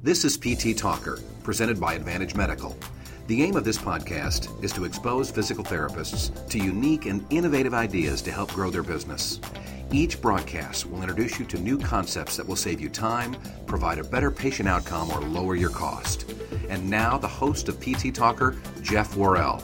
This is PT Talker, presented by Advantage Medical. The aim of this podcast is to expose physical therapists to unique and innovative ideas to help grow their business. Each broadcast will introduce you to new concepts that will save you time, provide a better patient outcome, or lower your cost. And now, the host of PT Talker, Jeff Worrell.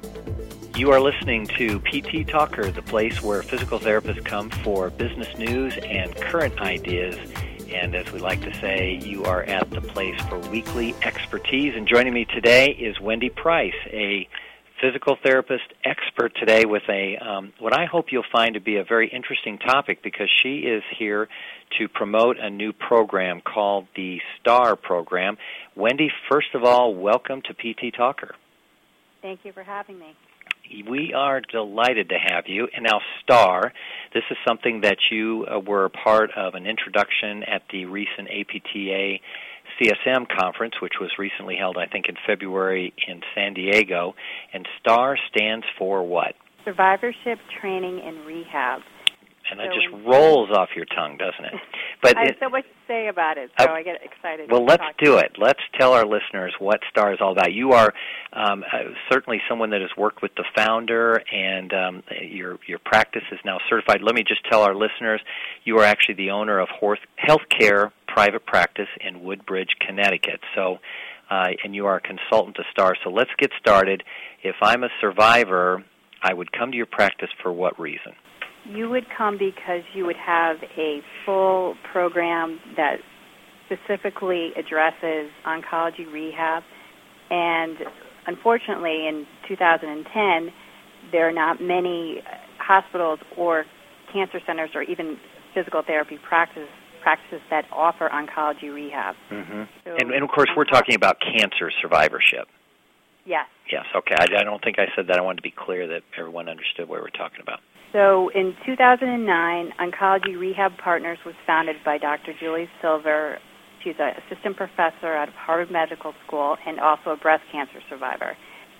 You are listening to PT Talker, the place where physical therapists come for business news and current ideas. And as we like to say, you are at the place for weekly expertise. And joining me today is Wendy Price, a physical therapist expert today with a what I hope you'll find to be a very interesting topic, because she is here to promote a new program called the STAR program. Wendy, first of all, welcome to PT Talker. Thank you for having me. We are delighted to have you. And now STAR, this is something that you were a part of an introduction at the recent APTA CSM conference, which was recently held, I think, in February in San Diego. And STAR stands for what? Survivorship Training and Rehab. And that just rolls off your tongue, doesn't it? But I have so much to say about it, so I get excited. Well, let's do it. Let's tell our listeners what STAR is all about. You are certainly someone that has worked with the founder, and your practice is now certified. Let me just tell our listeners, you are actually the owner of Healthcare Private Practice in Woodbridge, Connecticut. So, and you are a consultant to STAR. So let's get started. If I'm a survivor, I would come to your practice for what reason? You would come because you would have a full program that specifically addresses oncology rehab. And unfortunately, in 2010, there are not many hospitals or cancer centers or even physical therapy practices that offer oncology rehab. Mm-hmm. So, and of course, we're talking about cancer survivorship. Yes. Yes, okay. I don't think I said that. I wanted to be clear that everyone understood what we're talking about. So in 2009, Oncology Rehab Partners was founded by Dr. Julie Silver. She's an assistant professor out of Harvard Medical School and also a breast cancer survivor.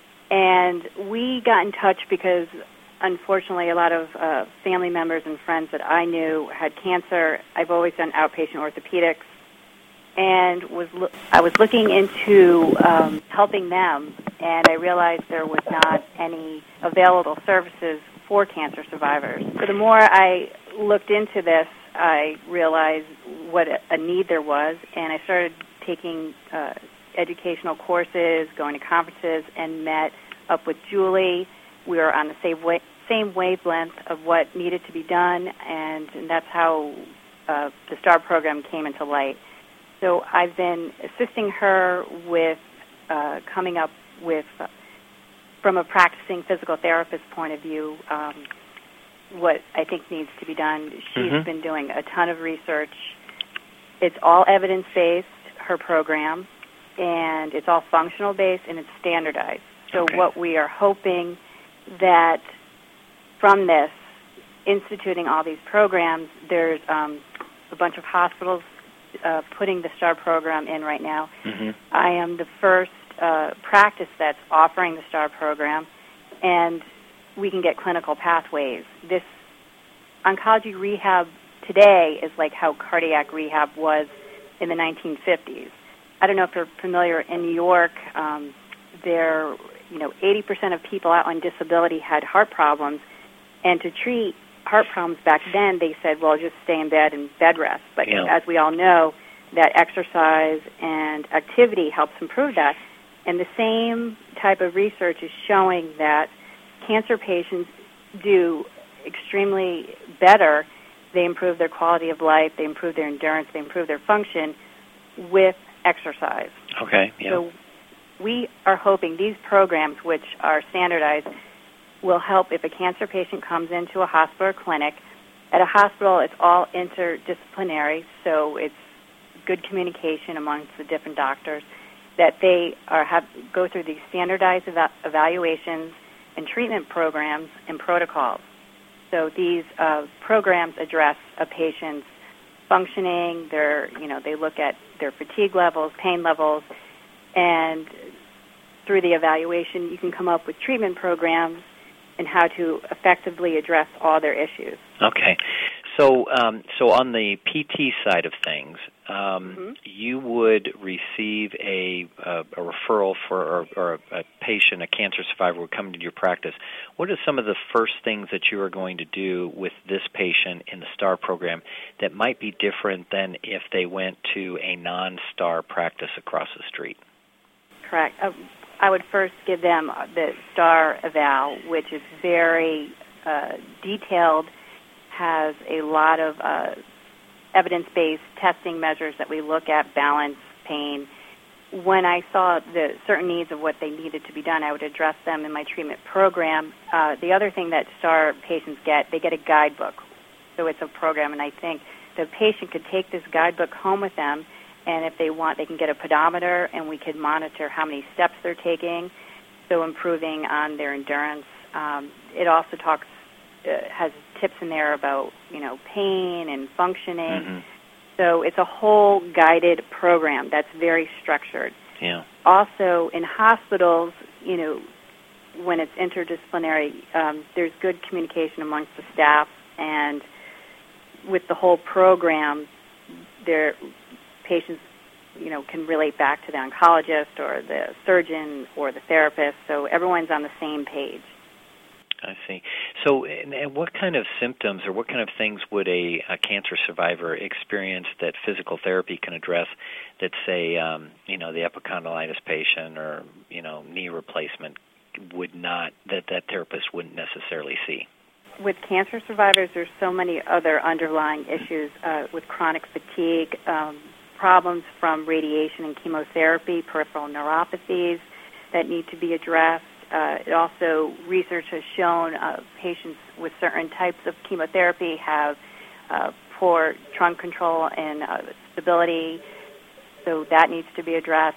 And we got in touch because, unfortunately, a lot of family members and friends that I knew had cancer. I've always done outpatient orthopedics, and I was looking into helping them, and I realized there was not any available services for cancer survivors. So the more I looked into this, I realized what a need there was, and I started taking educational courses, going to conferences, and met up with Julie. We were on the same wavelength of what needed to be done, and that's how the STAR program came into light. So I've been assisting her with coming up with, from a practicing physical therapist point of view, what I think needs to be done. She's been doing a ton of research. It's all evidence-based, her program, and it's all functional-based, and it's standardized. So what we are hoping that from this, instituting all these programs, there's a bunch of hospitals putting the STAR program in right now. Mm-hmm. I am the first practice that's offering the STAR program, and we can get clinical pathways. This oncology rehab today is like how cardiac rehab was in the 1950s. I don't know if you're familiar. In New York, 80% of people out on disability had heart problems, and to treat heart problems back then, they said, well, just stay in bed and bed rest. But as we all know, that exercise and activity helps improve that. And the same type of research is showing that cancer patients do extremely better. They improve their quality of life, they improve their endurance, they improve their function with exercise. Okay, yeah. So we are hoping these programs, which are standardized, will help if a cancer patient comes into a hospital or clinic. At a hospital, it's all interdisciplinary, so it's good communication amongst the different doctors, that they go through these standardized evaluations and treatment programs and protocols. So these programs address a patient's functioning, they look at their fatigue levels, pain levels, and through the evaluation you can come up with treatment programs and how to effectively address all their issues. Okay. So on the PT side of things, you would receive a referral for or a patient, a cancer survivor, would come into your practice. What are some of the first things that you are going to do with this patient in the STAR program that might be different than if they went to a non-STAR practice across the street? Correct. I would first give them the STAR eval, which is very detailed, has a lot of evidence-based testing measures that we look at, balance, pain. When I saw the certain needs of what they needed to be done, I would address them in my treatment program. The other thing that STAR patients get, they get a guidebook. So it's a program, and I think the patient could take this guidebook home with them, and if they want, they can get a pedometer, and we could monitor how many steps they're taking, so improving on their endurance. It also has tips in there about, pain and functioning. So it's a whole guided program that's very structured. Yeah. Also, in hospitals, when it's interdisciplinary, there's good communication amongst the staff, and with the whole program, their patients, can relate back to the oncologist or the surgeon or the therapist, so everyone's on the same page. I see. So and what kind of symptoms or what kind of things would a cancer survivor experience that physical therapy can address that, say, the epicondylitis patient or, knee replacement would not, that therapist wouldn't necessarily see? With cancer survivors, there's so many other underlying issues with chronic fatigue, problems from radiation and chemotherapy, peripheral neuropathies that need to be addressed. Research has shown patients with certain types of chemotherapy have poor trunk control and stability, so that needs to be addressed.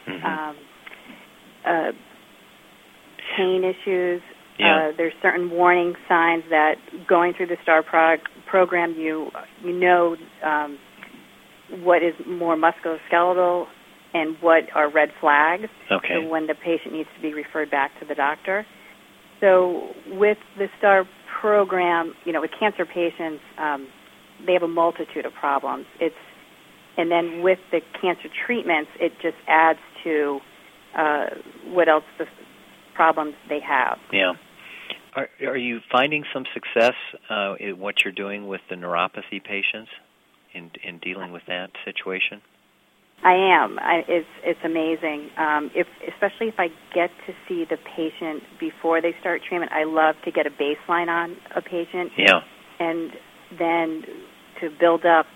Pain issues. Yeah. There's certain warning signs that going through the STAR program, you know what is more musculoskeletal and what are red flags. Okay. So when the patient needs to be referred back to the doctor. So with the STAR program, with cancer patients, they have a multitude of problems. And then with the cancer treatments, it just adds to what else the problems they have. Yeah. Are you finding some success in what you're doing with the neuropathy patients in dealing with that situation? I am. It's amazing. Especially if I get to see the patient before they start treatment, I love to get a baseline on a patient. Yeah. And then to build up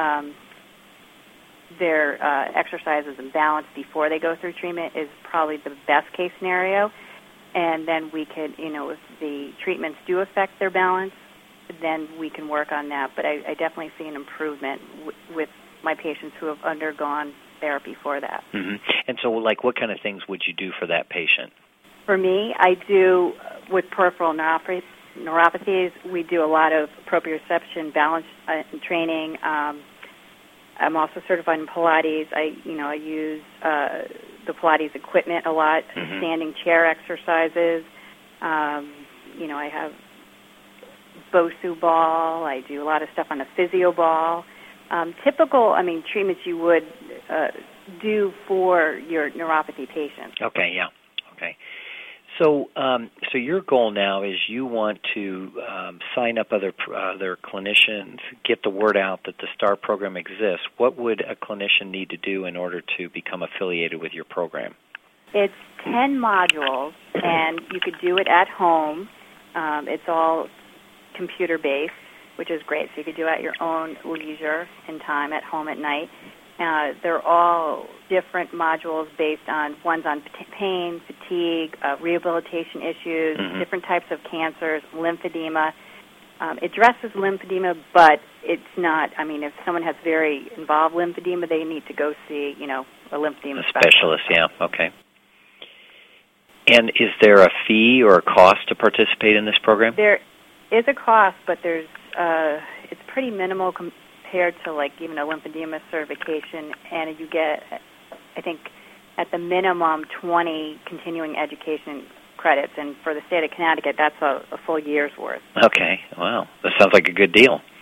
their exercises and balance before they go through treatment is probably the best case scenario. And then we could, if the treatments do affect their balance, then we can work on that. But I definitely see an improvement with my patients who have undergone therapy for that. Mm-hmm. And so, what kind of things would you do for that patient? For me, I do, with peripheral neuropathies, we do a lot of proprioception, balance training. I'm also certified in Pilates. I use the Pilates equipment a lot, standing chair exercises. I have Bosu ball. I do a lot of stuff on the physio ball. Typical, treatments you would do for your neuropathy patients. Okay, yeah. Okay. So your goal now is you want to sign up other clinicians, get the word out that the STAR program exists. What would a clinician need to do in order to become affiliated with your program? It's 10 modules, and you could do it at home. It's all computer-based, which is great. So you could do it at your own leisure and time at home at night. They're all different modules based on, one's on pain, fatigue, rehabilitation issues, different types of cancers, lymphedema. It addresses lymphedema, but it's not, if someone has very involved lymphedema, they need to go see, a lymphedema specialist. Yeah, okay. And is there a fee or a cost to participate in this program? There is a cost, but there's it's pretty minimal compared to even a lymphedema certification, and you get, I think, at the minimum 20 continuing education credits, and for the state of Connecticut, that's a full year's worth. Okay, wow, that sounds like a good deal.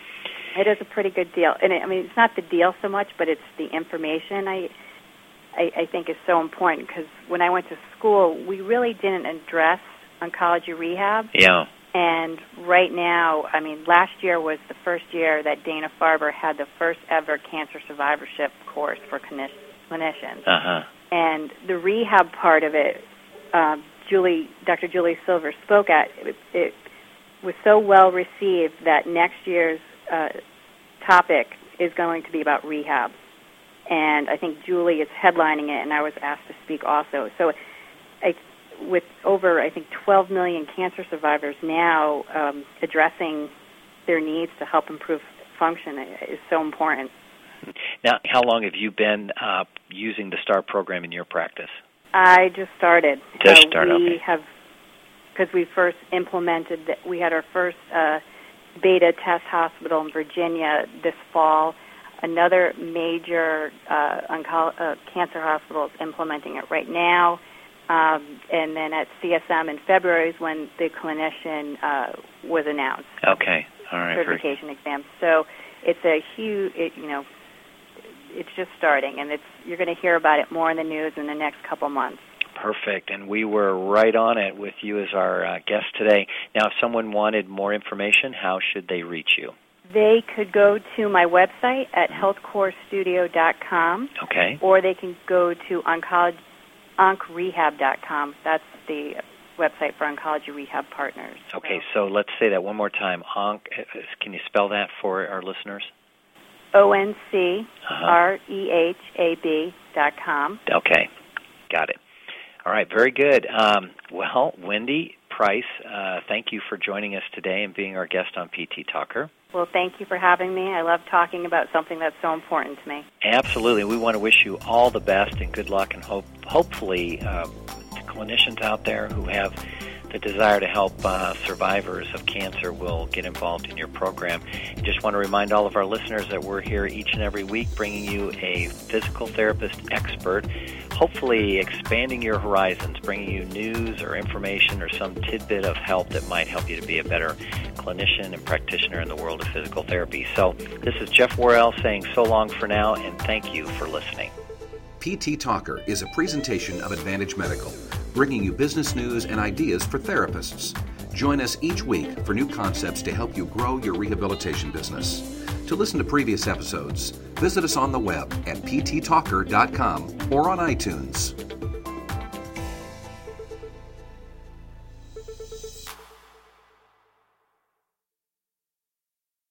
It is a pretty good deal. And it's not the deal so much, but it's the information I think is so important, because when I went to school, we really didn't address oncology rehab. Yeah. And right now, last year was the first year that Dana-Farber had the first ever cancer survivorship course for clinicians. Uh-huh. And the rehab part of it, Dr. Julie Silver spoke at, it was so well received that next year's topic is going to be about rehab. And I think Julie is headlining it, and I was asked to speak also. So with over, 12 million cancer survivors now, addressing their needs to help improve function is so important. Now, how long have you been using the STAR program in your practice? I just started. Okay. Because we first implemented, we had our first beta test hospital in Virginia this fall. Another major cancer hospital is implementing it right now. And then at CSM in February is when the clinician was announced. Okay, all right. Certification exam. So it's a huge, it's just starting, and you're going to hear about it more in the news in the next couple months. Perfect, and we were right on it with you as our guest today. Now, if someone wanted more information, how should they reach you? They could go to my website at healthcorestudio.com. Okay. Or they can go to onkrehab.com. That's the website for Oncology Rehab Partners. Okay, so let's say that one more time. Can you spell that for our listeners? ONCREHAB.com. Okay, got it. All right, very good. Well, Wendy Price, thank you for joining us today and being our guest on PT Talker. Well, thank you for having me. I love talking about something that's so important to me. Absolutely. We want to wish you all the best and good luck, and hopefully clinicians out there who have the desire to help survivors of cancer will get involved in your program. I just want to remind all of our listeners that we're here each and every week bringing you a physical therapist expert, hopefully expanding your horizons, bringing you news or information or some tidbit of help that might help you to be a better clinician and practitioner in the world of physical therapy. So this is Jeff Worrell saying so long for now, and thank you for listening. PT Talker is a presentation of Advantage Medical, bringing you business news and ideas for therapists. Join us each week for new concepts to help you grow your rehabilitation business. To listen to previous episodes, visit us on the web at pttalker.com or on iTunes.